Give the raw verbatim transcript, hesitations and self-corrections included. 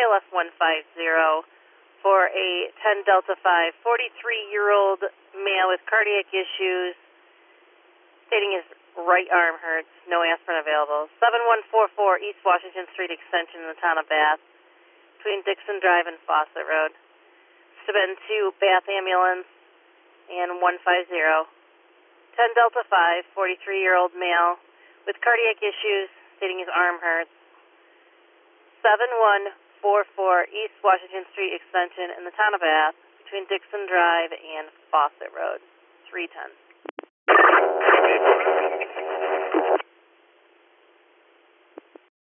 I L F one five zero for a ten Delta five, forty-three-year-old male with cardiac issues, stating his right arm hurts, no aspirin available. seven one four four East Washington Street Extension in the town of Bath, between Dixon Drive and Fawcett Road. This has been to Bath Ambulance and one five zero. ten Delta five, forty-three-year-old male with cardiac issues, stating his arm hurts. seven one four four East Washington Street Extension in the town of Bath, between Dixon Drive and Fawcett Road. three ten.